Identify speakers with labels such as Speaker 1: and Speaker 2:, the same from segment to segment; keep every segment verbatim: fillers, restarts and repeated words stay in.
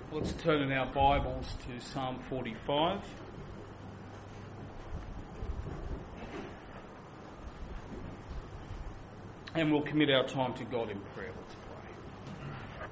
Speaker 1: Let's turn in our Bibles to Psalm forty-five. And we'll commit our time to God in prayer. Let's pray.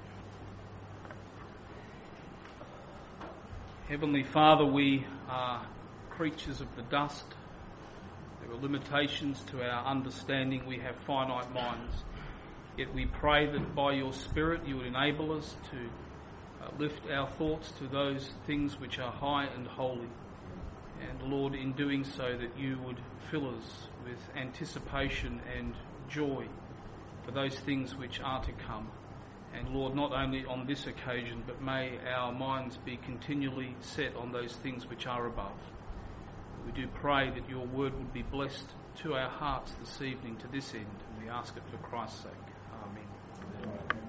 Speaker 1: Heavenly Father, we are creatures of the dust. There are limitations to our understanding. We have finite minds. Yet we pray that by your Spirit you would enable us to uh, lift our thoughts to those things which are high and holy. And Lord, in doing so, that you would fill us with anticipation and joy for those things which are to come. And Lord, not only on this occasion, but may our minds be continually set on those things which are above. We do pray that your word would be blessed to our hearts this evening to this end, and we ask it for Christ's sake. Amen. Amen.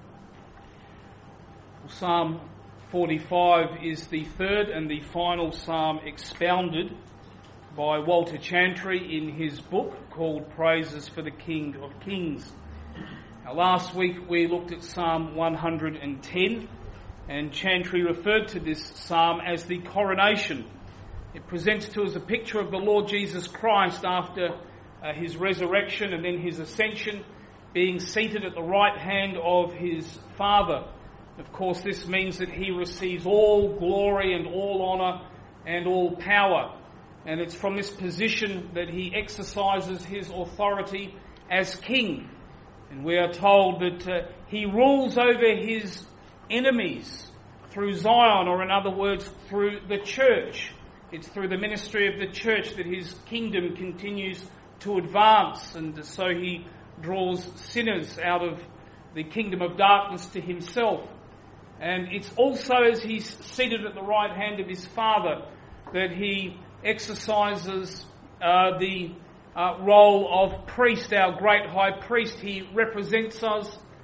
Speaker 1: Well, Psalm forty-five is the third and the final psalm expounded by Walter Chantry in his book called Praises for the King of Kings. Now, last week we looked at Psalm one hundred ten, and Chantry referred to this psalm as the coronation. It presents to us a picture of the Lord Jesus Christ after uh, his resurrection and then his ascension, being seated at the right hand of his Father. Of course, this means that he receives all glory and all honour and all power. And it's from this position that he exercises his authority as king. And we are told that uh, he rules over his enemies through Zion, or in other words, through the church. It's through the ministry of the church that his kingdom continues to advance, and so he draws sinners out of the kingdom of darkness to himself. And it's also as he's seated at the right hand of his Father that he exercises uh, the uh, role of priest, our great high priest. He represents us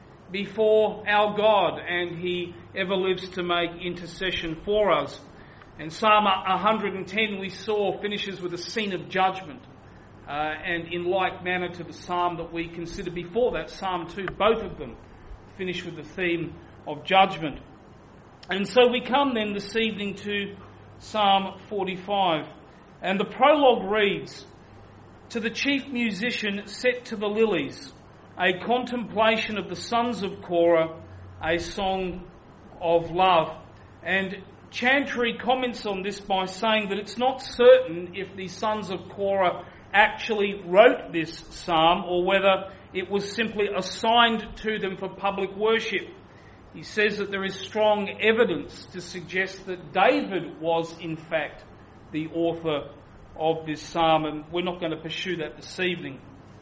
Speaker 1: before our God, and he ever lives to make intercession for us. And Psalm one hundred ten, we saw, finishes with a scene of judgment. Uh, and in like manner to the psalm that we considered before that, Psalm two, both of them finish with the theme of judgment. And so we come then this evening to Psalm forty-five. And the prologue reads, "To the chief musician set to the lilies, a contemplation of the sons of Korah, a song of love." And Chantry comments on this by saying that it's not certain if the sons of Korah actually wrote this psalm or whether it was simply assigned to them for public worship. He says that there is strong evidence to suggest that David was in fact the author of this psalm, and we're not going to pursue that this evening.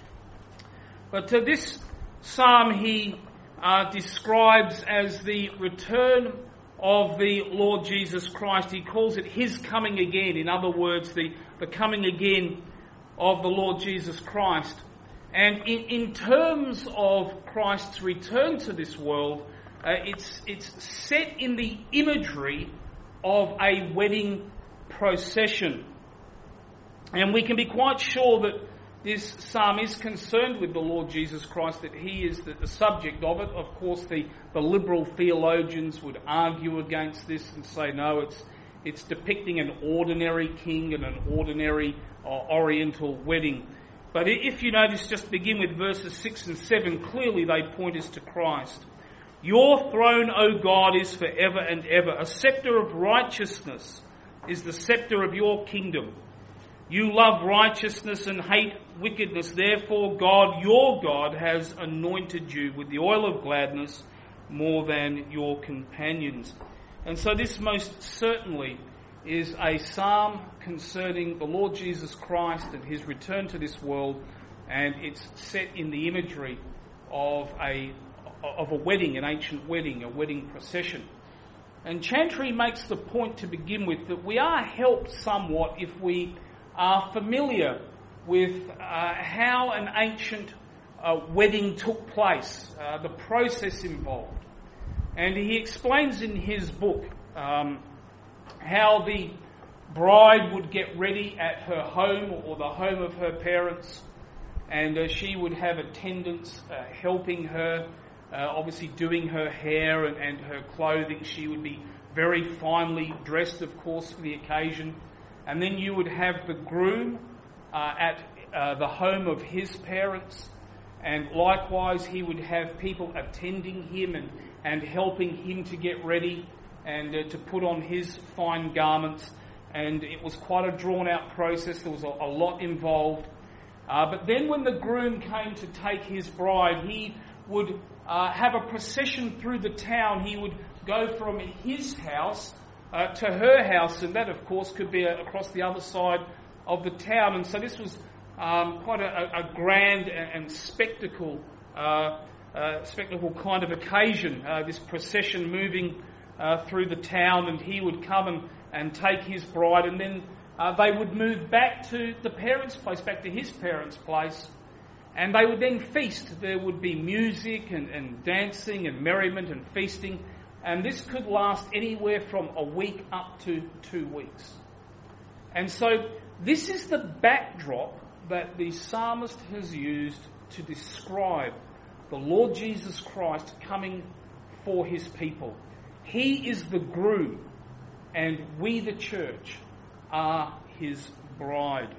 Speaker 1: But to this psalm he uh, describes as the return of the Lord Jesus Christ. He calls it his coming again. In other words, the, the coming again of the Lord Jesus Christ. And in, in terms of Christ's return to this world, uh, it's, it's set in the imagery of a wedding procession. And we can be quite sure that this psalm is concerned with the Lord Jesus Christ, that he is the, the subject of it. Of course, the, the liberal theologians would argue against this and say, no, it's it's depicting an ordinary king and an ordinary uh, oriental wedding. But if you notice, just begin with verses six and seven, clearly they point us to Christ. "Your throne, O God, is forever and ever. A scepter of righteousness is the scepter of your kingdom. You love righteousness and hate wickedness. Therefore, God, your God, has anointed you with the oil of gladness more than your companions." And so this most certainly is a psalm concerning the Lord Jesus Christ and his return to this world, and it's set in the imagery of a of a wedding, an ancient wedding, a wedding procession. And Chantry makes the point to begin with that we are helped somewhat if we are familiar with uh, how an ancient uh, wedding took place, uh, the process involved. And he explains in his book um, how the bride would get ready at her home or the home of her parents, and uh, she would have attendants uh, helping her uh, obviously doing her hair and, and her clothing. She would be very finely dressed, of course, for the occasion. And then you would have the groom uh, at uh, the home of his parents. And likewise, he would have people attending him and, and helping him to get ready and uh, to put on his fine garments. And it was quite a drawn-out process. There was a, a lot involved. Uh, but then when the groom came to take his bride, he would uh, have a procession through the town. He would go from his house uh, to her house, and that, of course, could be uh, across the other side of the town. And so this was um, quite a, a grand and spectacle, uh, uh, spectacle kind of occasion, uh, this procession moving uh, through the town, and he would come and, and take his bride, and then uh, they would move back to the parents' place, back to his parents' place, and they would then feast. There would be music and, and dancing and merriment and feasting, and this could last anywhere from a week up to two weeks. And so this is the backdrop that the psalmist has used to describe the Lord Jesus Christ coming for his people. He is the groom, and we, the church, are his bride.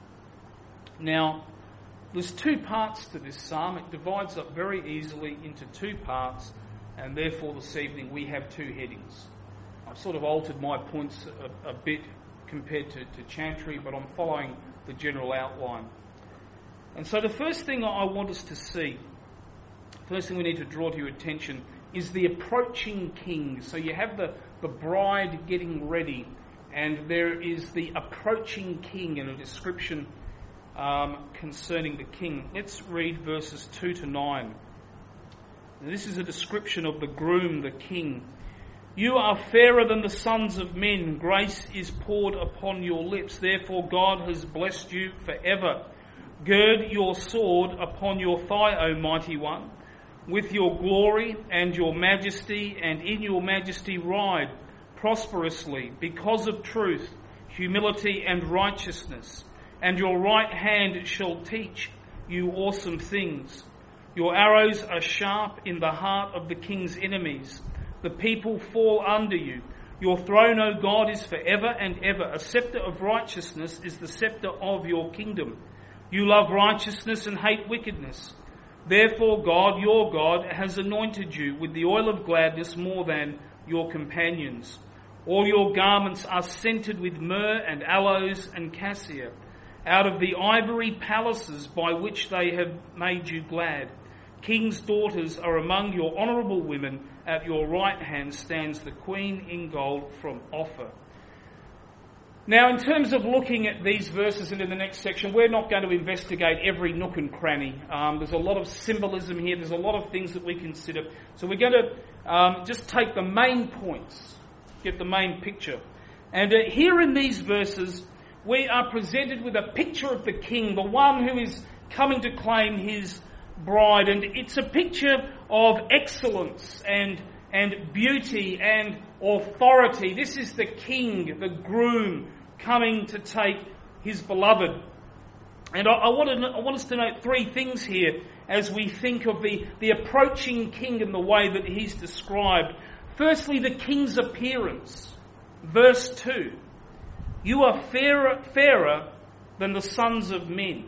Speaker 1: Now, there's two parts to this psalm. It divides up very easily into two parts, and therefore this evening we have two headings. I've sort of altered my points a, a bit compared to, to Chantry, but I'm following the general outline. And so the first thing I want us to see, first thing we need to draw to your attention, is the approaching king. So you have the, the bride getting ready, and there is the approaching king and a description um, concerning the king. Let's read verses two to nine. Now, this is a description of the groom, the king. You are fairer than the sons of men. Grace is poured upon your lips. Therefore God has blessed you forever. Gird your sword upon your thigh, O mighty one, with your glory and your majesty, and in your majesty ride prosperously, because of truth, humility and righteousness. And your right hand shall teach you awesome things. Your arrows are sharp in the heart of the king's enemies. The people fall under you. Your throne, O God, is forever and ever. A scepter of righteousness is the scepter of your kingdom. You love righteousness and hate wickedness. Therefore God, your God, has anointed you with the oil of gladness more than your companions. All your garments are scented with myrrh and aloes and cassia, out of the ivory palaces by which they have made you glad. King's daughters are among your honourable women. At your right hand stands the queen in gold from Ophir. Now, in terms of looking at these verses into the next section, we're not going to investigate every nook and cranny. Um, there's a lot of symbolism here. There's a lot of things that we consider. So we're going to um, just take the main points, get the main picture. And uh, here in these verses, we are presented with a picture of the king, the one who is coming to claim his bride. And it's a picture of excellence and and beauty and authority. This is the king, the groom, coming to take his beloved. And I, I, want to, I want us to note three things here as we think of the, the approaching king and the way that he's described. Firstly, the king's appearance. Verse two. You are fairer, fairer than the sons of men.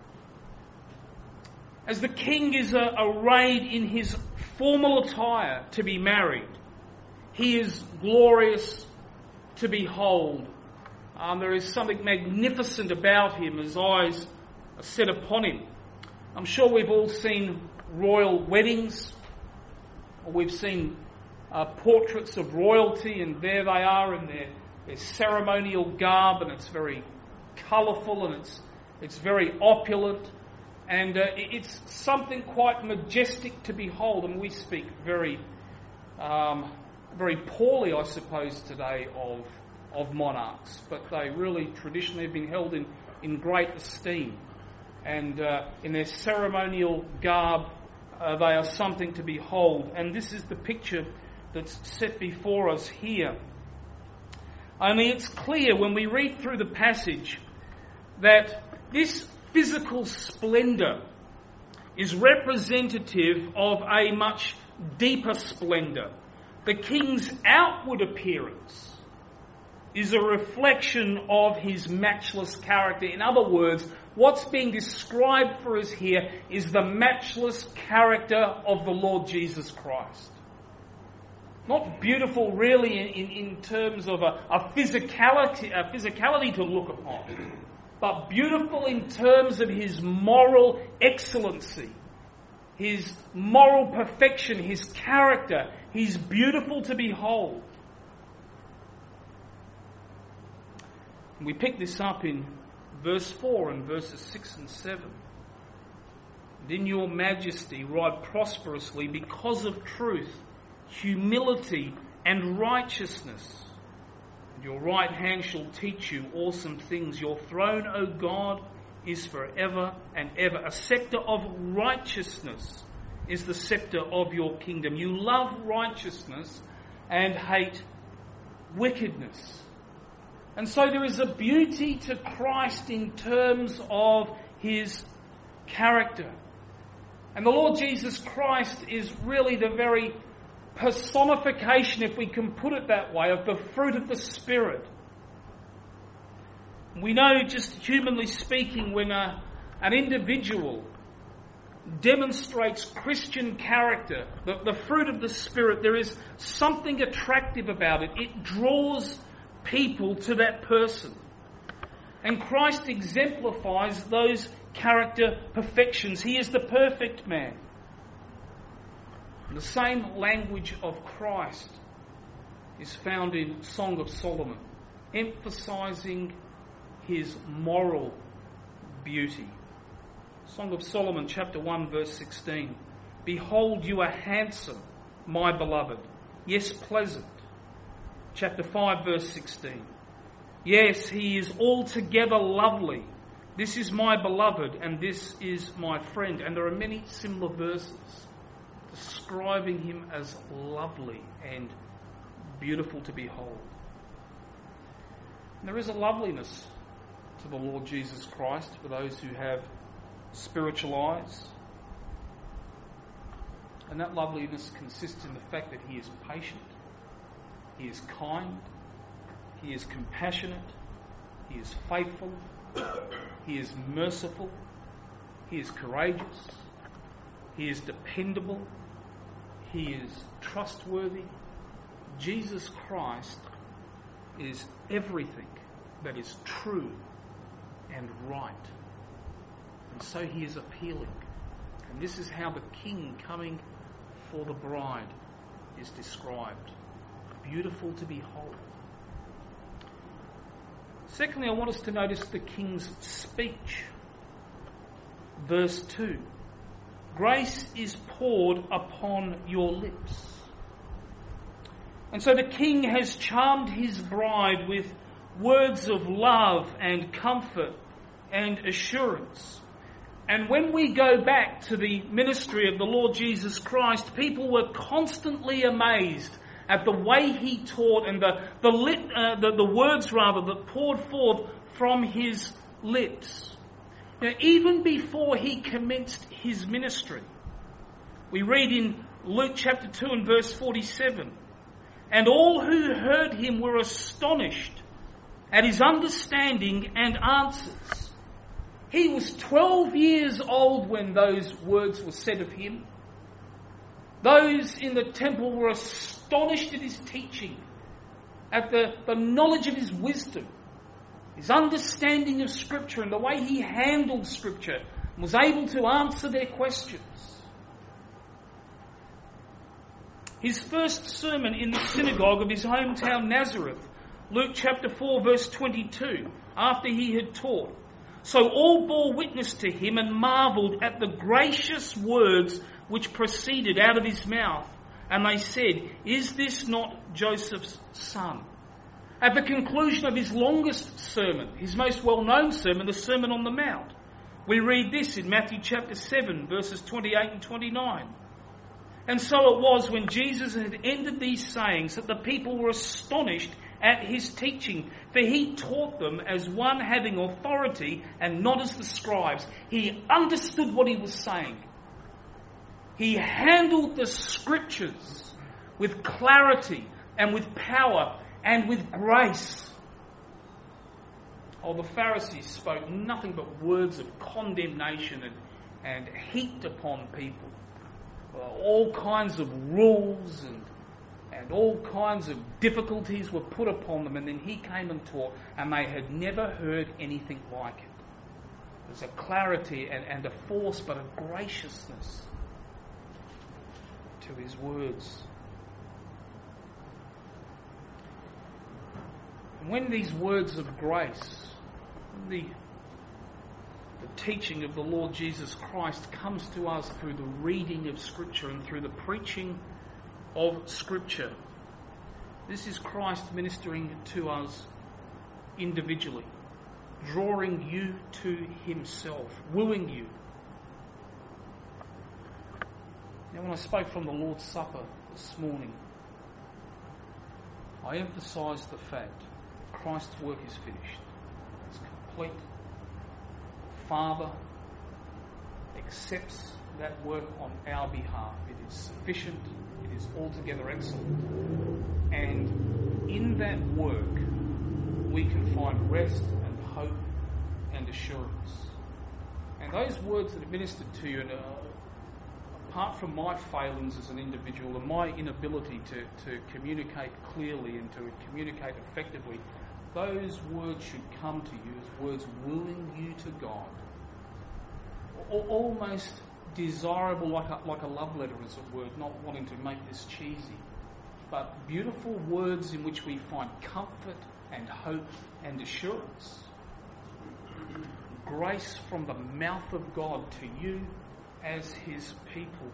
Speaker 1: As the king is uh, arrayed in his formal attire to be married, he is glorious to behold. Um, there is something magnificent about him as eyes are set upon him. I'm sure we've all seen royal weddings, or we've seen uh, portraits of royalty, and there they are in their, their ceremonial garb, and it's very colourful and it's it's very opulent. And uh, it's something quite majestic to behold, and we speak very, um, very poorly, I suppose, today of of monarchs. But they really traditionally have been held in, in great esteem, and uh, in their ceremonial garb, uh, they are something to behold. And this is the picture that's set before us here. Only it's clear when we read through the passage that this physical splendour is representative of a much deeper splendour. The king's outward appearance is a reflection of his matchless character. In other words, what's being described for us here is the matchless character of the Lord Jesus Christ. Not beautiful really in, in, in terms of a, a, physicality, a physicality to look upon, but beautiful in terms of his moral excellency, his moral perfection, his character. He's beautiful to behold. We pick this up in verse four and verses six and seven. And in your majesty ride prosperously because of truth, humility and righteousness. And your right hand shall teach you awesome things. Your throne, O God, is forever and ever. A scepter of righteousness is the scepter of your kingdom. You love righteousness and hate wickedness. And so there is a beauty to Christ in terms of his character. And the Lord Jesus Christ is really the very personification, if we can put it that way, of the fruit of the Spirit. We know, just humanly speaking, when a, an individual demonstrates Christian character, the, the fruit of the Spirit, there is something attractive about it. It draws people to that person. And Christ exemplifies those character perfections. He is the perfect man. And the same language of Christ is found in Song of Solomon, emphasizing his moral beauty. Song of Solomon, chapter one, verse sixteen. Behold, you are handsome, my beloved. Yes, pleasant. Chapter five, verse sixteen. Yes, he is altogether lovely. This is my beloved, and this is my friend. And there are many similar verses describing him as lovely and beautiful to behold. And there is a loveliness to the Lord Jesus Christ for those who have spiritual eyes. And that loveliness consists in the fact that he is patient, he is kind, he is compassionate, he is faithful, he is merciful, he is courageous, he is dependable, he is trustworthy. Jesus Christ is everything that is true and right. And so he is appealing. And this is how the king coming for the bride is described. Beautiful to behold. Secondly, I want us to notice the king's speech. Verse two. Grace is poured upon your lips. And so the king has charmed his bride with words of love and comfort and assurance. And when we go back to the ministry of the Lord Jesus Christ, people were constantly amazed at the way he taught and the the, lit, uh, the the words rather that poured forth from his lips. Now, even before he commenced his ministry, we read in Luke chapter two and verse forty-seven, and all who heard him were astonished at his understanding and answers. He was twelve years old when those words were said of him. Those in the temple were astonished at his teaching, at the, the knowledge of his wisdom, his understanding of Scripture and the way he handled Scripture and was able to answer their questions. His first sermon in the synagogue of his hometown Nazareth, Luke chapter four verse twenty-two, after he had taught. So all bore witness to him and marvelled at the gracious words which proceeded out of his mouth. And they said, is this not Joseph's son? At the conclusion of his longest sermon, his most well-known sermon, the Sermon on the Mount, we read this in Matthew chapter seven, verses twenty-eight and twenty-nine. And so it was when Jesus had ended these sayings that the people were astonished at his teaching, for he taught them as one having authority and not as the scribes. He understood what he was saying. He handled the Scriptures with clarity and with power and with grace. Oh, the Pharisees spoke nothing but words of condemnation and, and heaped upon people well, all kinds of rules and, and all kinds of difficulties were put upon them, and then he came and taught, and they had never heard anything like it. There's a clarity and, and a force, but a graciousness to his words. And when these words of grace, the, the teaching of the Lord Jesus Christ comes to us through the reading of Scripture and through the preaching of Scripture, this is Christ ministering to us individually, drawing you to himself, wooing you. Now, when I spoke from the Lord's Supper this morning, I emphasised the fact that Christ's work is finished. It's complete. The Father accepts that work on our behalf. It is sufficient. It is altogether excellent. And in that work, we can find rest and hope and assurance. And those words that are ministered to you, and, uh, apart from my failings as an individual and my inability to, to communicate clearly and to communicate effectively, those words should come to you as words willing you to God. Almost desirable, like a, like a love letter as a word, not wanting to make this cheesy, but beautiful words in which we find comfort and hope and assurance. Grace from the mouth of God to you as his people.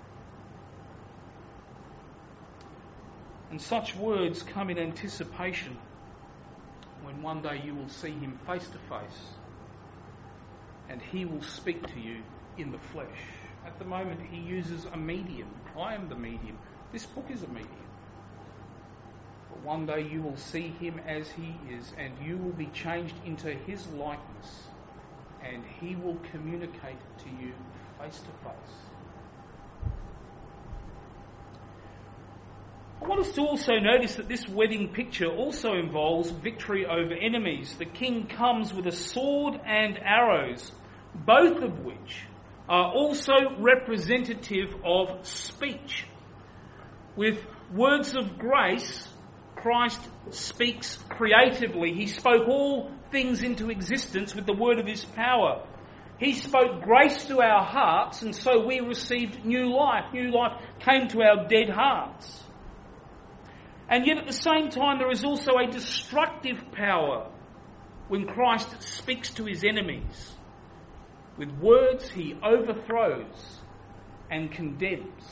Speaker 1: And such words come in anticipation when one day you will see him face to face and he will speak to you in the flesh. At the moment he uses a medium. I am the medium. This book is a medium. But one day you will see him as he is, and you will be changed into his likeness, and he will communicate to you face to face. I want us to also notice that this wedding picture also involves victory over enemies. The king comes with a sword and arrows, both of which are also representative of speech. With words of grace, Christ speaks creatively. He spoke all things into existence with the word of his power. He spoke grace to our hearts, and so we received new life. New life came to our dead hearts. And yet at the same time, there is also a destructive power when Christ speaks to his enemies. With words he overthrows and condemns.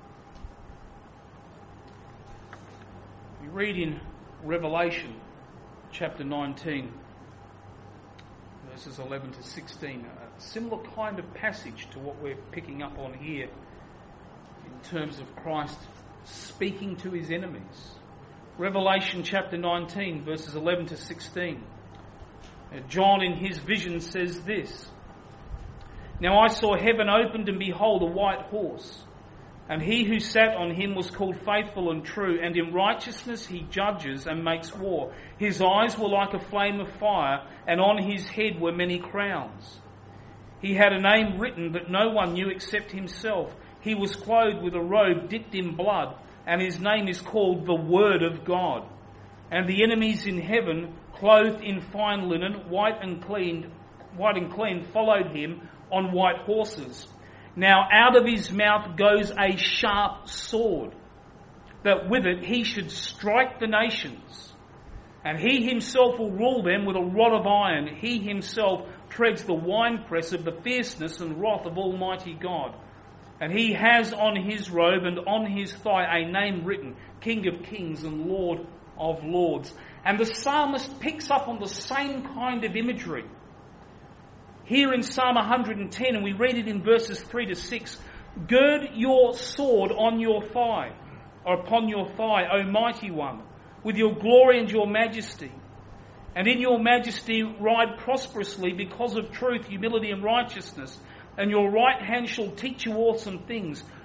Speaker 1: We read in Revelation chapter nineteen, verses eleven to sixteen, a similar kind of passage to what we're picking up on here in terms of Christ speaking to his enemies. Revelation chapter nineteen, verses eleven to sixteen. John in his vision says this: Now I saw heaven opened, and behold, a white horse. And he who sat on him was called Faithful and True, and in righteousness he judges and makes war. His eyes were like a flame of fire, and on his head were many crowns. He had a name written that no one knew except himself. He was clothed with a robe dipped in blood, and his name is called the Word of God. And the enemies in heaven, clothed in fine linen, white and clean, white and clean, followed him on white horses. Now out of his mouth goes a sharp sword, that with it he should strike the nations. And he himself will rule them with a rod of iron. He himself treads the winepress of the fierceness and wrath of Almighty God. And he has on his robe and on his thigh a name written, King of Kings and Lord of Lords. And the psalmist picks up on the same kind of imagery here in Psalm one hundred ten, and we read it in verses three to six. Gird your sword on your thigh, or upon your thigh, O mighty one, with your glory and your majesty. And in your majesty ride prosperously because of truth, humility and righteousness. And your right hand shall teach you awesome things.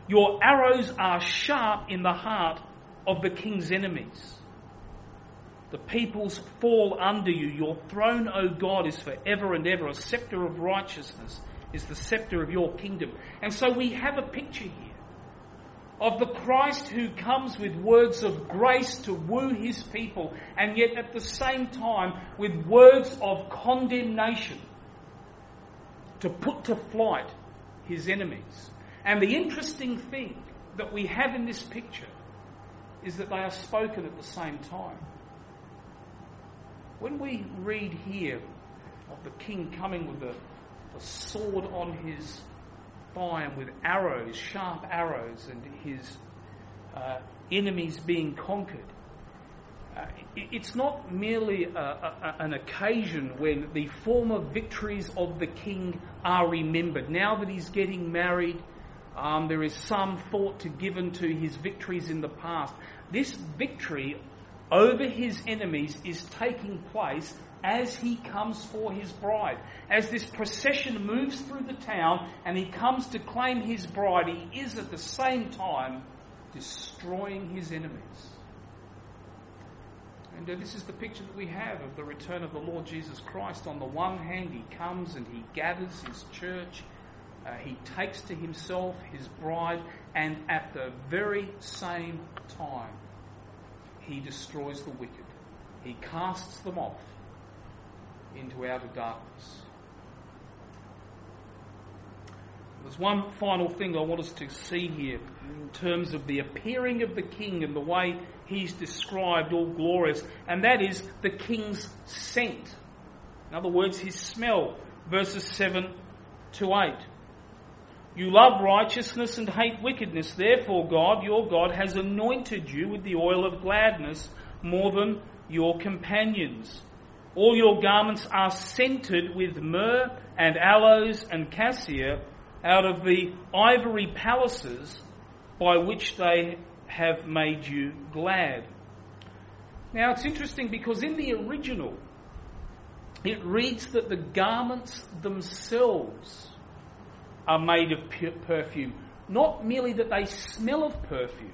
Speaker 1: Your arrows are sharp in the heart of the king's enemies. The peoples fall under you. Your throne, O God, is forever and ever. A scepter of righteousness is the scepter of your kingdom. And so we have a picture here of the Christ who comes with words of grace to woo his people, and yet at the same time with words of condemnation to put to flight his enemies. And the interesting thing that we have in this picture is that they are spoken at the same time. When we read here of the king coming with a, a sword on his thigh and with arrows, sharp arrows, and his uh, enemies being conquered, uh, it, it's not merely a, a, an occasion when the former victories of the king are remembered. Now that he's getting married, um, there is some thought to given to his victories in the past. This victory over his enemies is taking place as he comes for his bride. As this procession moves through the town and he comes to claim his bride, he is at the same time destroying his enemies. And uh, this is the picture that we have of the return of the Lord Jesus Christ. On the one hand, he comes and he gathers his church. Uh, he takes to himself his bride, and at the very same time, he destroys the wicked. He casts them off into outer darkness. There's one final thing I want us to see here in terms of the appearing of the king and the way he's described, all glorious, and that is the king's scent. In other words, his smell. Verses seven to eight. You love righteousness and hate wickedness. Therefore God, your God, has anointed you with the oil of gladness more than your companions. All your garments are scented with myrrh and aloes and cassia out of the ivory palaces by which they have made you glad. Now it's interesting because in the original it reads that the garments themselves are made of perfume, not merely that they smell of perfume,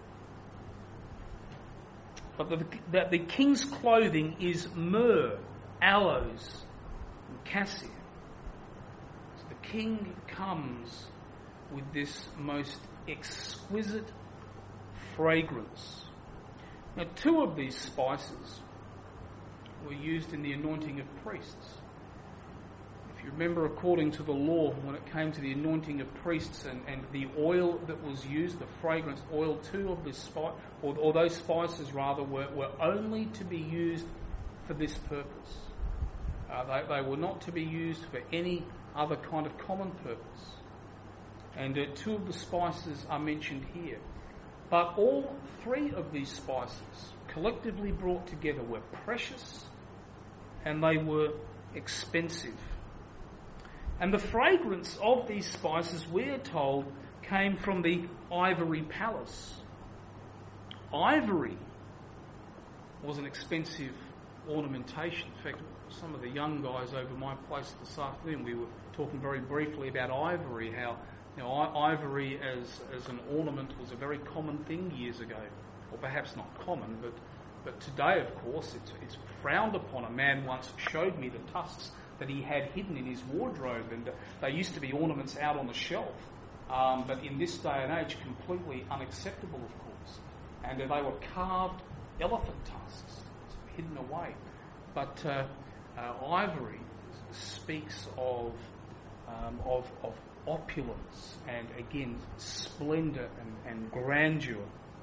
Speaker 1: but that the, that the king's clothing is myrrh, aloes, and cassia. So the king comes with this most exquisite fragrance. Now, two of these spices were used in the anointing of priests. If you remember, according to the law, when it came to the anointing of priests and, and the oil that was used, the fragrance oil, two of the spice, or, or those spices rather, were, were only to be used for this purpose. Uh, they, they were not to be used for any other kind of common purpose. And uh, two of the spices are mentioned here. But all three of these spices, collectively brought together, were precious and they were expensive. And the fragrance of these spices, we are told, came from the ivory palace. Ivory was an expensive ornamentation. In fact, some of the young guys over my place this afternoon, we were talking very briefly about ivory, how you know, ivory as, as an ornament was a very common thing years ago. Or perhaps not common, but, but today, of course, it's, it's frowned upon. A man once showed me the tusks that he had hidden in his wardrobe, and they used to be ornaments out on the shelf, um, but in this day and age completely unacceptable, of course. And uh, they were carved elephant tusks, hidden away. But uh, uh, ivory speaks of, um, of of opulence and, again, splendour and, and grandeur.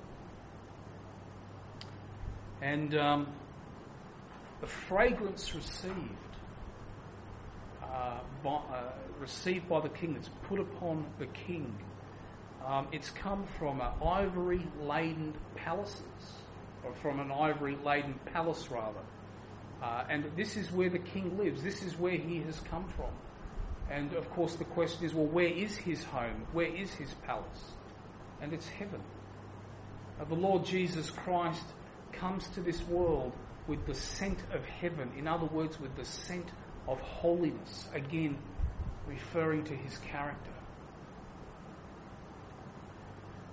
Speaker 1: And um, the fragrance received Uh, by, uh, received by the king, that's put upon the king, um, it's come from uh, ivory-laden palaces, or from an ivory-laden palace rather. Uh, and this is where the king lives. This is where he has come from. And of course the question is, well, where is his home? Where is his palace? And it's heaven. Uh, the Lord Jesus Christ comes to this world with the scent of heaven. In other words, with the scent of holiness, again referring to his character.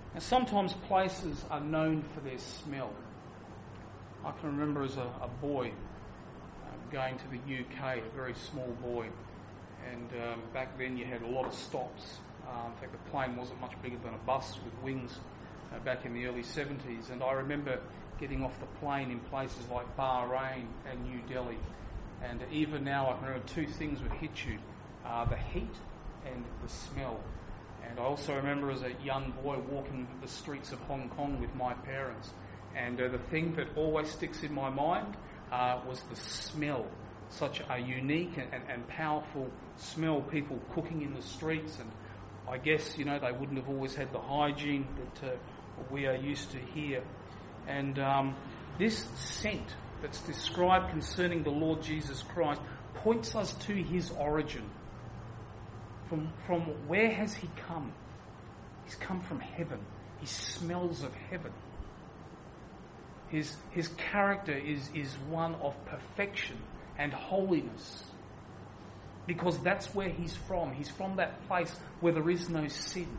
Speaker 1: And sometimes places are known for their smell. I can remember as a, a boy um, going to the U K, a very small boy, and um, back then you had a lot of stops. Uh, in fact, the plane wasn't much bigger than a bus with wings uh, back in the early seventies. And I remember getting off the plane in places like Bahrain and New Delhi. And even now I can remember two things would hit you, uh, the heat and the smell. And I also remember as a young boy walking the streets of Hong Kong with my parents. And uh, the thing that always sticks in my mind uh, was the smell. Such a unique and, and, and powerful smell, people cooking in the streets. And I guess, you know, they wouldn't have always had the hygiene that uh, we are used to here. And um, this scent that's described concerning the Lord Jesus Christ points us to his origin. From, from where has he come? He's come from heaven. He smells of heaven. His, his character is, is one of perfection and holiness. Because that's where he's from. He's from that place where there is no sin.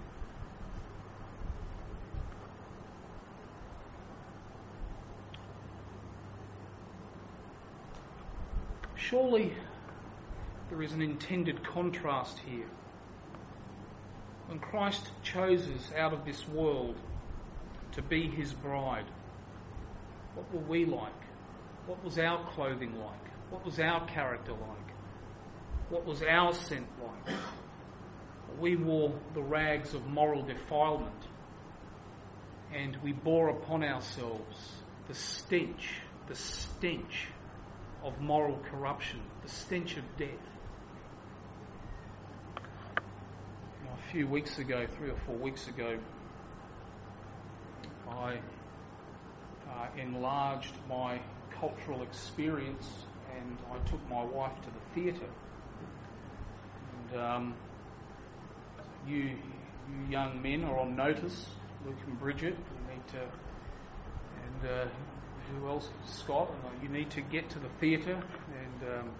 Speaker 1: Surely there is an intended contrast here. When Christ chose us out of this world to be his bride, what were we like? What was our clothing like? What was our character like? What was our scent like? We wore the rags of moral defilement, and we bore upon ourselves the stench, the stench of moral corruption, the stench of death. You know, a few weeks ago, three or four weeks ago, I uh, enlarged my cultural experience and I took my wife to the theatre. And um, you, you young men are on notice, Luke and Bridget. You need to, and uh, who else? Scott. And you need to get to the theatre and um,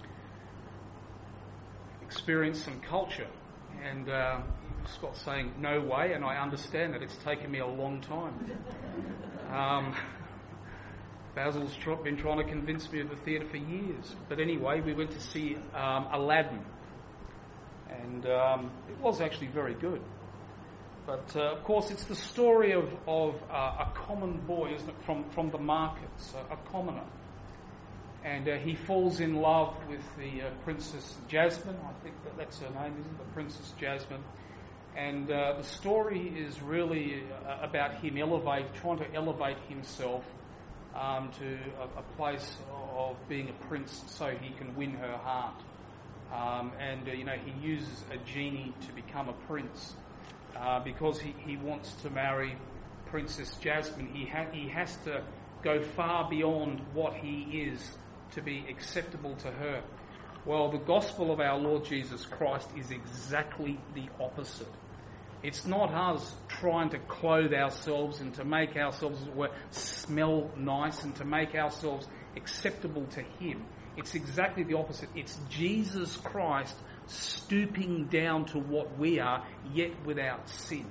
Speaker 1: experience some culture. And uh, Scott's saying no way, and I understand that it's taken me a long time. Um, Basil's tr- been trying to convince me of the theatre for years. But anyway, we went to see um, Aladdin. And um, it was actually very good. But uh, of course, it's the story of, of uh, a common boy, isn't it, from, from the markets, a, a commoner. And uh, he falls in love with the uh, Princess Jasmine. I think that that's her name, isn't it? The Princess Jasmine. And uh, the story is really uh, about him elevate, trying to elevate himself um, to a, a place of being a prince so he can win her heart. Um, and, uh, you know, he uses a genie to become a prince uh, because he, he wants to marry Princess Jasmine. He, ha- he has to go far beyond what he is to be acceptable to her. Well, the gospel of our Lord Jesus Christ is exactly the opposite. It's not us trying to clothe ourselves and to make ourselves, as it were, smell nice and to make ourselves acceptable to him. It's exactly the opposite. It's Jesus Christ stooping down to what we are, yet without sin.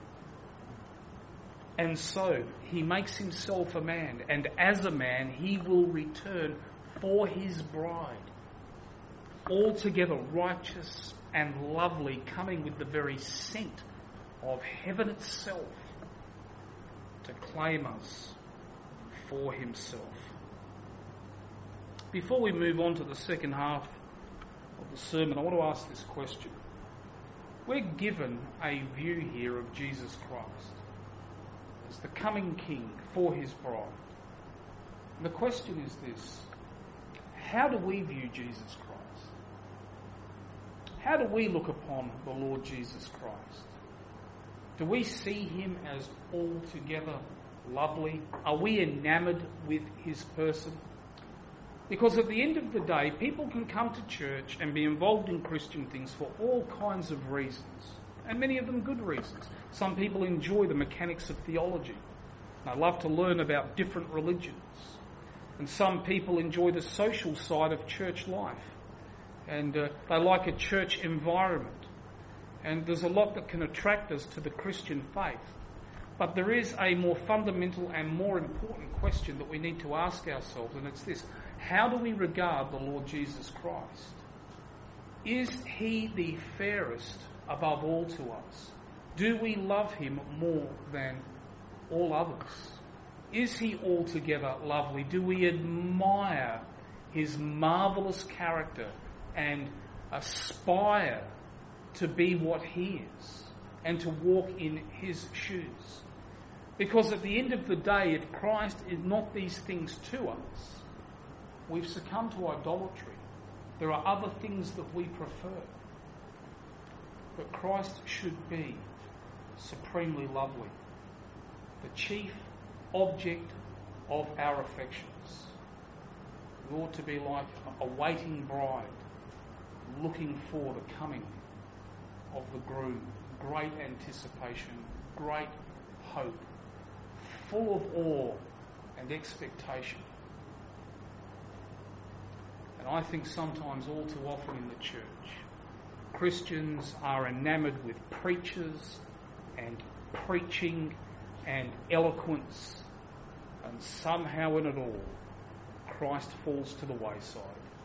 Speaker 1: And so, he makes himself a man, and as a man, he will return for his bride, altogether righteous and lovely, coming with the very scent of heaven itself to claim us for himself. Before we move on to the second half of the sermon, I want to ask this question. We're given a view here of Jesus Christ as the coming King for his bride. And the question is this: how do we view Jesus Christ? How do we look upon the Lord Jesus Christ? Do we see him as altogether lovely? Are we enamoured with his person? Because at the end of the day, people can come to church and be involved in Christian things for all kinds of reasons, and many of them good reasons. Some people enjoy the mechanics of theology. They love to learn about different religions. And some people enjoy the social side of church life. And uh, they like a church environment. And there's a lot that can attract us to the Christian faith. But there is a more fundamental and more important question that we need to ask ourselves, and it's this: how do we regard the Lord Jesus Christ? Is he the fairest above all to us? Do we love him more than all others? Is he altogether lovely? Do we admire his marvellous character and aspire to be what he is and to walk in his shoes? Because at the end of the day, if Christ is not these things to us, we've succumbed to idolatry. There are other things that we prefer. But Christ should be supremely lovely, the chief object of our affections. We ought to be like a waiting bride, looking for the coming of the groom. Great anticipation, great hope, full of awe and expectation. And I think sometimes, all too often in the church, Christians are enamoured with preachers and preaching and eloquence, and somehow in it all, Christ falls to the wayside.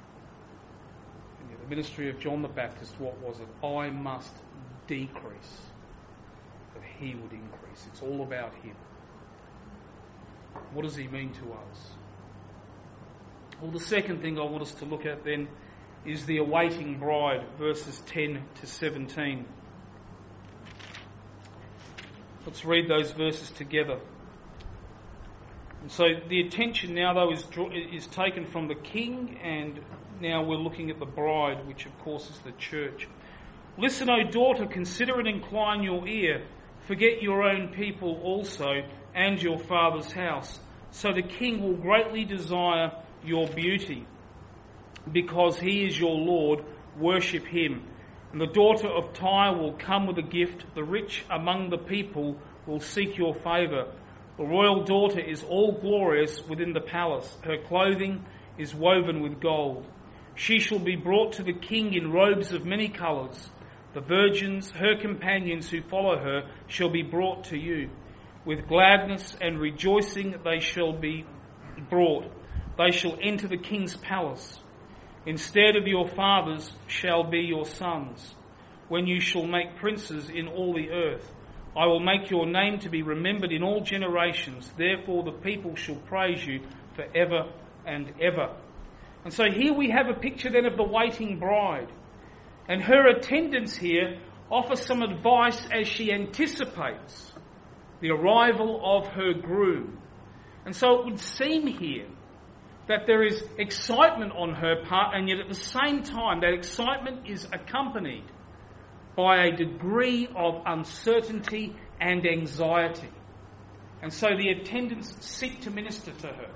Speaker 1: In the ministry of John the Baptist, what was it? I must decrease, that he would increase. It's all about him. What does he mean to us? Well, the second thing I want us to look at then is the awaiting bride, verses ten to seventeen. Let's read those verses together. And so the attention now, though, is, is taken from the king, and now we're looking at the bride, which of course is the church. Listen, O daughter, consider and incline your ear. Forget your own people also, and your father's house. So the king will greatly desire your beauty. Because he is your Lord, worship him. And the daughter of Tyre will come with a gift. The rich among the people will seek your favour. The royal daughter is all glorious within the palace. Her clothing is woven with gold. She shall be brought to the king in robes of many colours. The virgins, her companions who follow her, shall be brought to you. With gladness and rejoicing they shall be brought. They shall enter the king's palace. Instead of your fathers shall be your sons, when you shall make princes in all the earth. I will make your name to be remembered in all generations. Therefore the people shall praise you for ever and ever. And so here we have a picture then of the waiting bride. And her attendants here offer some advice as she anticipates the arrival of her groom. And so it would seem here that there is excitement on her part, and yet at the same time that excitement is accompanied by a degree of uncertainty and anxiety. And so the attendants seek to minister to her.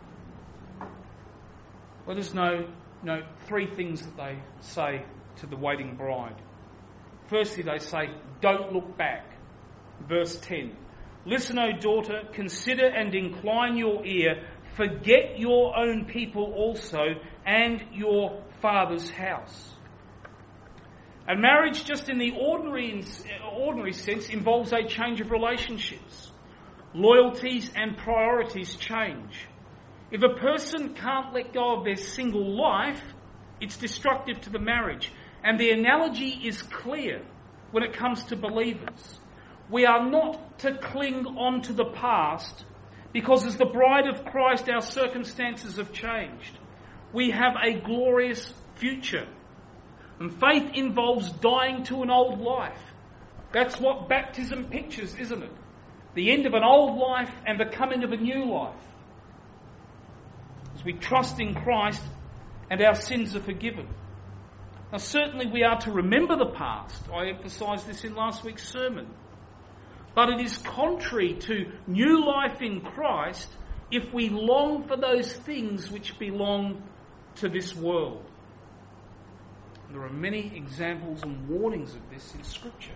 Speaker 1: Let us know, know three things that they say to the waiting bride. Firstly, they say, don't look back. Verse ten. Listen, O daughter, consider and incline your ear. Forget your own people also, and your father's house. And marriage, just in the ordinary, ordinary sense, involves a change of relationships. Loyalties and priorities change. If a person can't let go of their single life, it's destructive to the marriage. And the analogy is clear when it comes to believers. We are not to cling on to the past, because as the bride of Christ, our circumstances have changed. We have a glorious future. And faith involves dying to an old life. That's what baptism pictures, isn't it? The end of an old life and the coming of a new life. As we trust in Christ and our sins are forgiven. Now certainly we are to remember the past. I emphasised this in last week's sermon. But it is contrary to new life in Christ if we long for those things which belong to this world. And there are many examples and warnings of this in Scripture.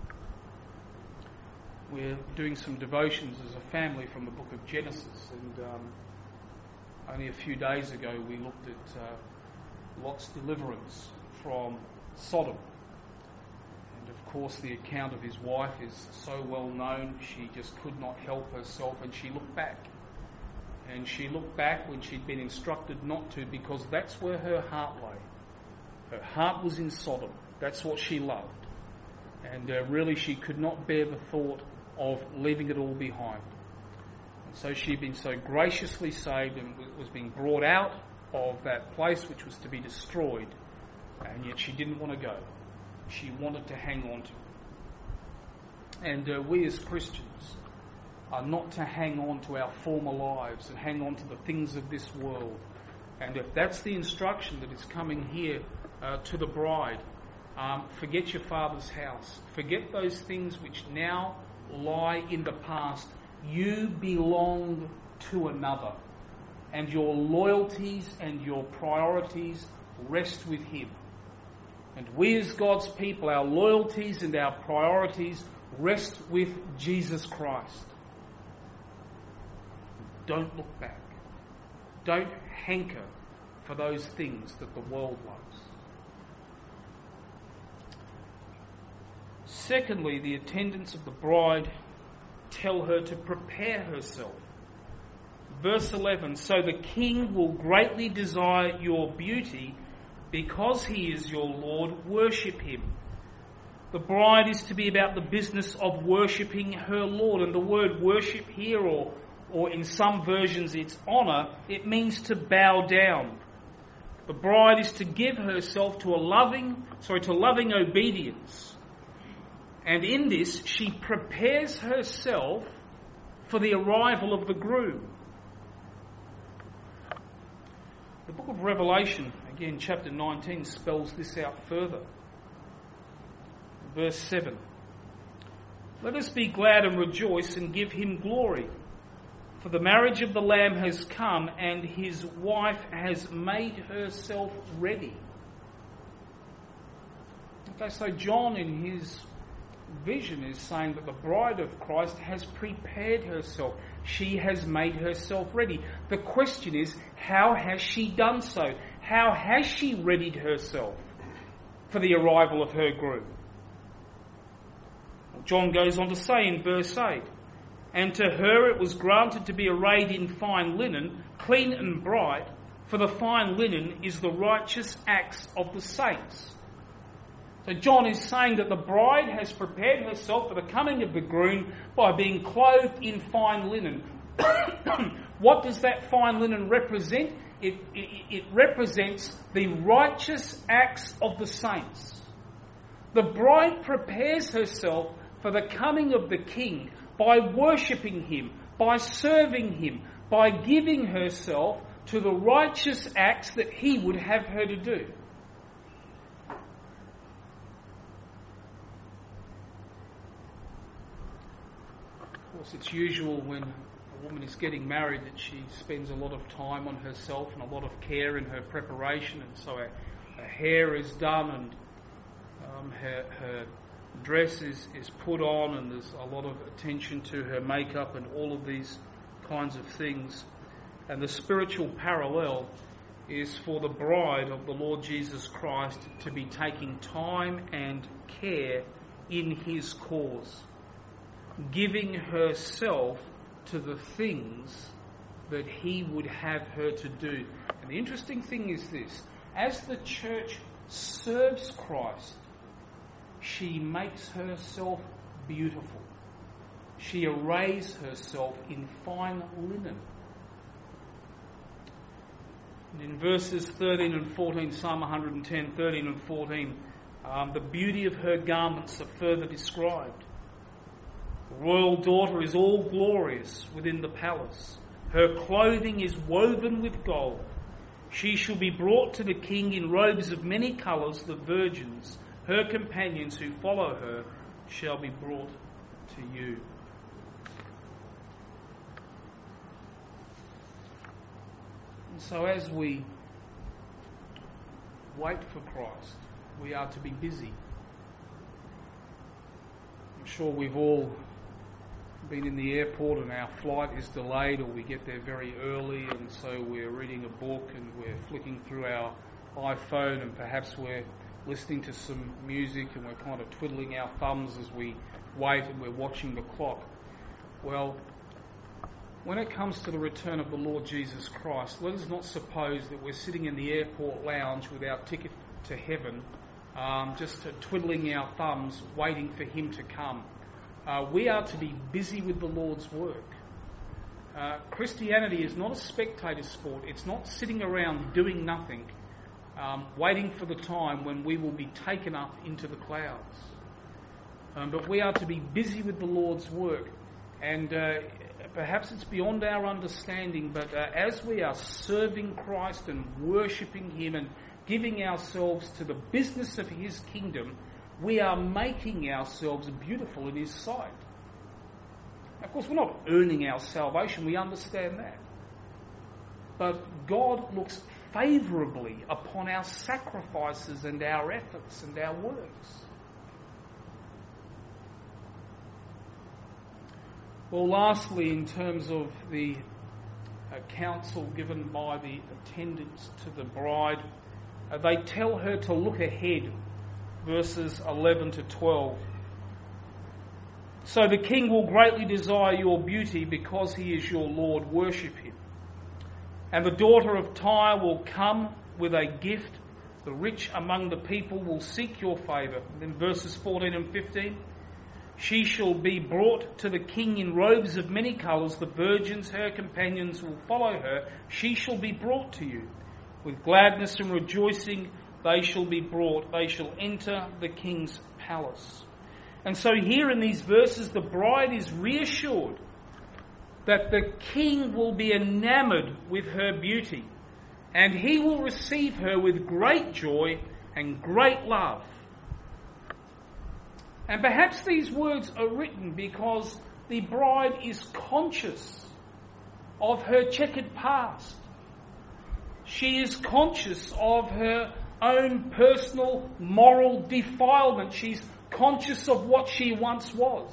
Speaker 1: We're doing some devotions as a family from the book of Genesis, and um, only a few days ago we looked at uh, Lot's deliverance from Sodom. And of Of course, the account of his wife is so well known, she just could not help herself, and she looked back. And she looked back when she'd been instructed not to, because that's where her heart lay. Her heart was in Sodom. That's what she loved. And uh, really she could not bear the thought of leaving it all behind. And so she'd been so graciously saved and was being brought out of that place which was to be destroyed, and yet she didn't want to go. She wanted to hang on to it. And uh, we as Christians are not to hang on to our former lives and hang on to the things of this world. And if that's the instruction that is coming here uh, to the bride, um, forget your father's house. Forget those things which now lie in the past. You belong to another. And your loyalties and your priorities rest with him. And we as God's people, our loyalties and our priorities rest with Jesus Christ. Don't look back. Don't hanker for those things that the world loves. Secondly, the attendants of the bride tell her to prepare herself. Verse eleven, so the king will greatly desire your beauty, because he is your Lord, worship him. The bride is to be about the business of worshipping her Lord. And the word worship here, or, or in some versions it's honour, it means to bow down. The bride is to give herself to a loving, sorry, to loving obedience. And in this, she prepares herself for the arrival of the groom. The book of Revelation, again, chapter nineteen, spells this out further. Verse seven. Let us be glad and rejoice and give him glory, for the marriage of the Lamb has come, and his wife has made herself ready. Okay, so John in his vision is saying that the bride of Christ has prepared herself. She has made herself ready. The question is, how has she done so? How has she readied herself for the arrival of her groom? John goes on to say in verse eight, and to her it was granted to be arrayed in fine linen, clean and bright, for the fine linen is the righteous acts of the saints. So John is saying that the bride has prepared herself for the coming of the groom by being clothed in fine linen. What does that fine linen represent? It, it, it represents the righteous acts of the saints. The bride prepares herself for the coming of the King by worshipping him, by serving him, by giving herself to the righteous acts that he would have her to do. Of course, it's usual when a woman is getting married that she spends a lot of time on herself and a lot of care in her preparation, and so her, her hair is done and um, her, her dress is, is put on, and there's a lot of attention to her makeup and all of these kinds of things. And the spiritual parallel is for the bride of the Lord Jesus Christ to be taking time and care in his cause, giving herself to the things that he would have her to do. And the interesting thing is this: as the church serves Christ, she makes herself beautiful. She arrays herself in fine linen. And in verses thirteen and fourteen, Psalm one ten, thirteen and fourteen, um, the beauty of her garments are further described. The royal daughter is all glorious within the palace. Her clothing is woven with gold. She shall be brought to the king in robes of many colours. The virgins, her companions who follow her, shall be brought to you. And so as we wait for Christ, we are to be busy. I'm sure we've all been in the airport and our flight is delayed, or we get there very early, and so we're reading a book and we're flicking through our iPhone, and perhaps we're listening to some music and we're kind of twiddling our thumbs as we wait and we're watching the clock. Well, when it comes to the return of the Lord Jesus Christ, let us not suppose that we're sitting in the airport lounge with our ticket to heaven, um, just twiddling our thumbs, waiting for him to come. Uh, we are to be busy with the Lord's work. Uh, Christianity is not a spectator sport. It's not sitting around doing nothing, um, waiting for the time when we will be taken up into the clouds. Um, but we are to be busy with the Lord's work. And uh, perhaps it's beyond our understanding, but uh, as we are serving Christ and worshipping him and giving ourselves to the business of his kingdom, we are making ourselves beautiful in his sight. Of course, we're not earning our salvation, we understand that. But God looks favourably upon our sacrifices and our efforts and our works. Well, lastly, in terms of the uh, counsel given by the attendants to the bride, uh, they tell her to look ahead, verses eleven to twelve. So the king will greatly desire your beauty because he is your Lord. Worship him. And the daughter of Tyre will come with a gift. The rich among the people will seek your favour. And then verses fourteen and fifteen. She shall be brought to the king in robes of many colours. The virgins, her companions, will follow her. She shall be brought to you. With gladness and rejoicing they shall be brought. They shall enter the king's palace. And so here in these verses, the bride is reassured that the king will be enamoured with her beauty, and he will receive her with great joy and great love. And perhaps these words are written because the bride is conscious of her checkered past. She is conscious of her own personal moral defilement. She's conscious of what she once was.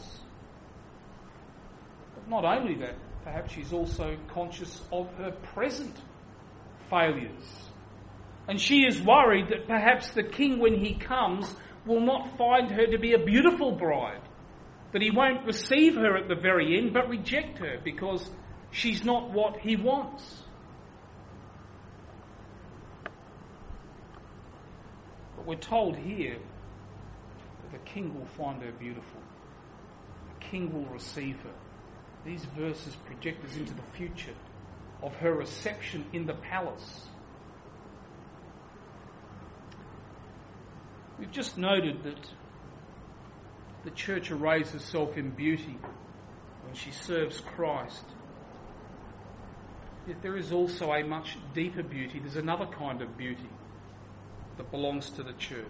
Speaker 1: But not only that, perhaps she's also conscious of her present failures. And she is worried that perhaps the king, when he comes, will not find her to be a beautiful bride, that he won't receive her at the very end, but reject her because she's not what he wants. But we're told here that the king will find her beautiful. The king will receive her. These verses project us into the future of her reception in the palace. We've just noted that the church arrays herself in beauty when she serves Christ. Yet there is also a much deeper beauty. There's another kind of beauty that belongs to the church.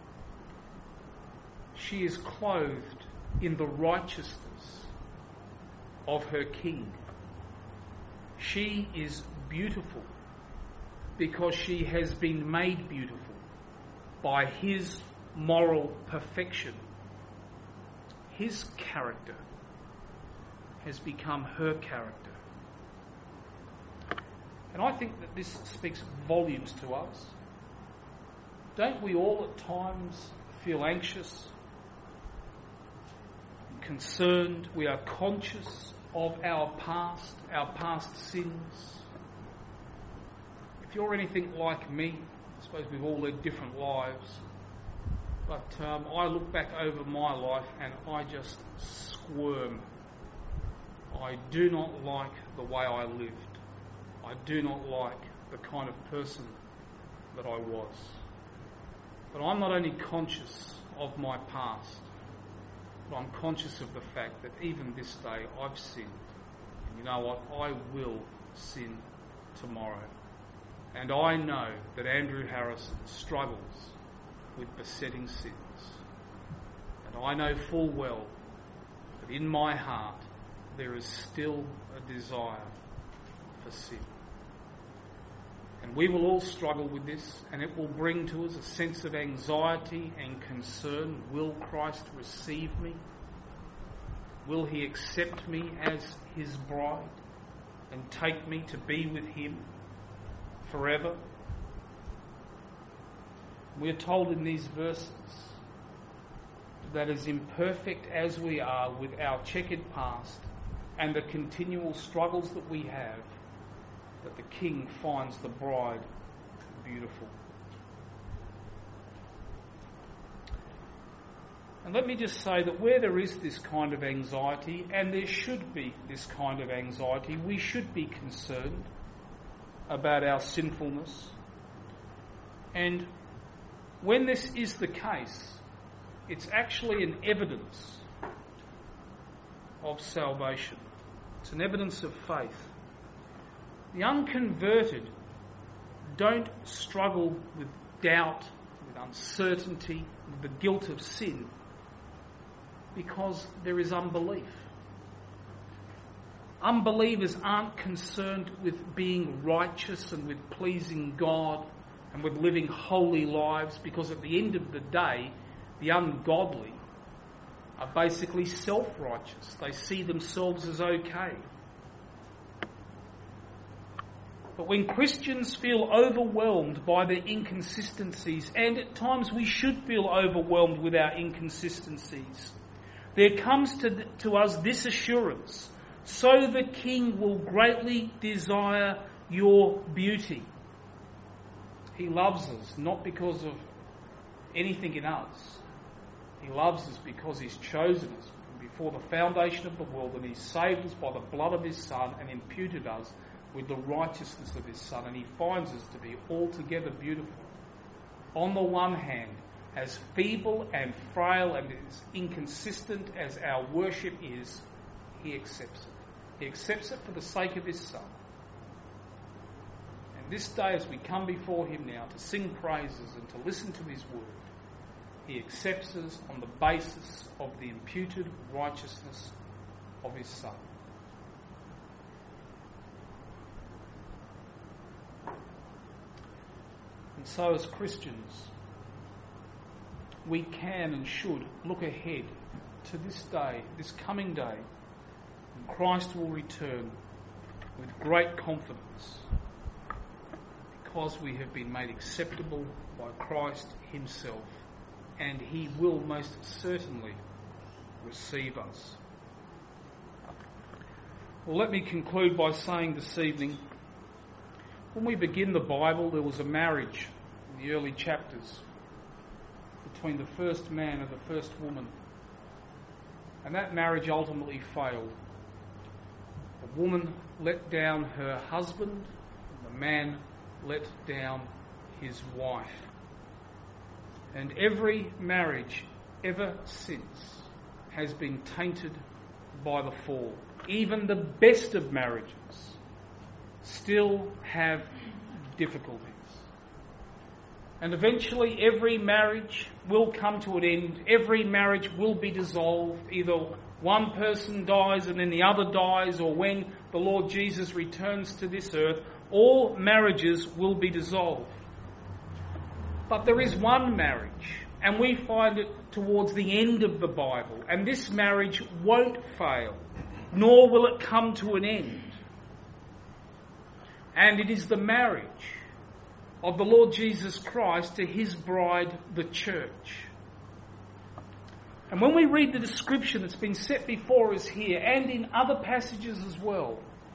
Speaker 1: She is clothed in the righteousness of her King. She is beautiful because she has been made beautiful by his moral perfection. His character has become her character. And I think that this speaks volumes to us. Don't we all at times feel anxious, concerned? We are conscious of our past, our past sins. If you're anything like me, I suppose we've all led different lives, but um, I look back over my life and I just squirm. I do not like the way I lived. I do not like the kind of person that I was. But I'm not only conscious of my past, but I'm conscious of the fact that even this day I've sinned. And you know what? I will sin tomorrow. And I know that Andrew Harrison struggles with besetting sins. And I know full well that in my heart there is still a desire for sin. And we will all struggle with this, and it will bring to us a sense of anxiety and concern. Will Christ receive me? Will he accept me as his bride and take me to be with him forever? We're told in these verses that as imperfect as we are with our checkered past and the continual struggles that we have, that the King finds the bride beautiful. And let me just say that where there is this kind of anxiety, and there should be this kind of anxiety, we should be concerned about our sinfulness. And when this is the case, it's actually an evidence of salvation. It's an evidence of faith. The unconverted don't struggle with doubt, with uncertainty, with the guilt of sin, because there is unbelief. Unbelievers aren't concerned with being righteous and with pleasing God and with living holy lives, because at the end of the day, the ungodly are basically self-righteous. They see themselves as okay. But when Christians feel overwhelmed by their inconsistencies, and at times we should feel overwhelmed with our inconsistencies, there comes to, to us this assurance: so the King will greatly desire your beauty. He loves us not because of anything in us. He loves us because He's chosen us before the foundation of the world, and He saved us by the blood of His Son and imputed us with the righteousness of His Son, and He finds us to be altogether beautiful. On the one hand, as feeble and frail and as inconsistent as our worship is, He accepts it. He accepts it for the sake of His Son. And this day, as we come before Him now to sing praises and to listen to His word, He accepts us on the basis of the imputed righteousness of His Son. And so as Christians, we can and should look ahead to this day, this coming day, when Christ will return with great confidence, because we have been made acceptable by Christ Himself, and He will most certainly receive us. Well, let me conclude by saying this evening, when we begin the Bible, there was a marriage in the early chapters between the first man and the first woman. And that marriage ultimately failed. The woman let down her husband, and the man let down his wife. And every marriage ever since has been tainted by the fall. Even the best of marriages still have difficulties. And eventually every marriage will come to an end. Every marriage will be dissolved. Either one person dies and then the other dies, or when the Lord Jesus returns to this earth, all marriages will be dissolved. But there is one marriage, and we find it towards the end of the Bible, and this marriage won't fail, nor will it come to an end. And it is the marriage of the Lord Jesus Christ to His bride, the church. And when we read the description that's been set before us here, and in other passages as well,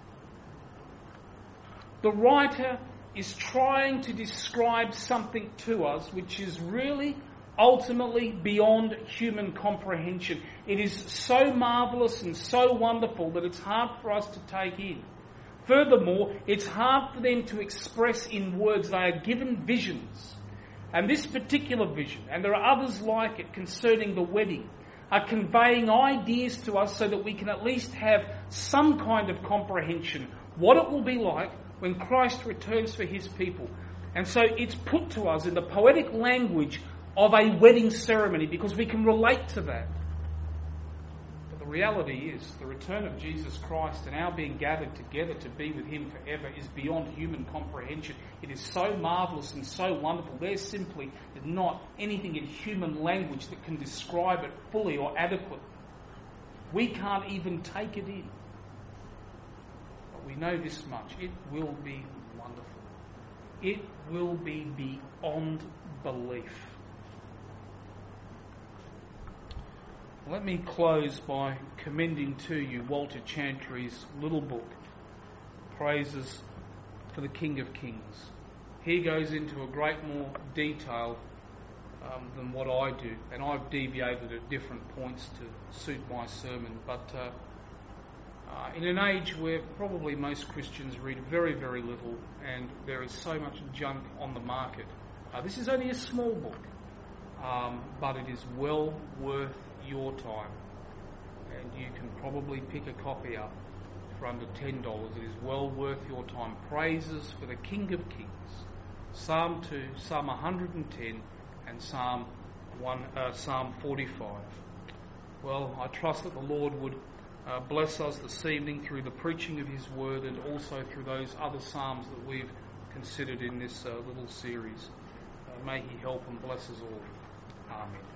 Speaker 1: the writer is trying to describe something to us which is really ultimately beyond human comprehension. It is so marvellous and so wonderful that it's hard for us to take in. Furthermore, it's hard for them to express in words. They are given visions. And this particular vision, and there are others like it concerning the wedding, are conveying ideas to us so that we can at least have some kind of comprehension what it will be like when Christ returns for His people. And so it's put to us in the poetic language of a wedding ceremony, because we can relate to that. But the reality is, the return of Jesus Christ and our being gathered together to be with Him forever is beyond human comprehension. It is so marvellous and so wonderful. There simply is not anything in human language that can describe it fully or adequately. We can't even take it in. But we know this much: it will be wonderful. It will be beyond belief. Let me close by commending to you Walter Chantry's little book, Praises for the King of Kings. He goes into a great more detail um, than what I do, and I've deviated at different points to suit my sermon. But uh, uh, in an age where probably most Christians read very, very little, and there is so much junk on the market, uh, this is only a small book, um, but it is well worth your time, and you can probably pick a copy up for under ten dollars. It is well worth your time. Praises for the King of Kings, Psalm two, Psalm one hundred ten, and Psalm one, uh, Psalm forty-five. Well, I trust that the Lord would uh, bless us this evening through the preaching of His Word, and also through those other psalms that we've considered in this uh, little series. Uh, may He help and bless us all. Amen.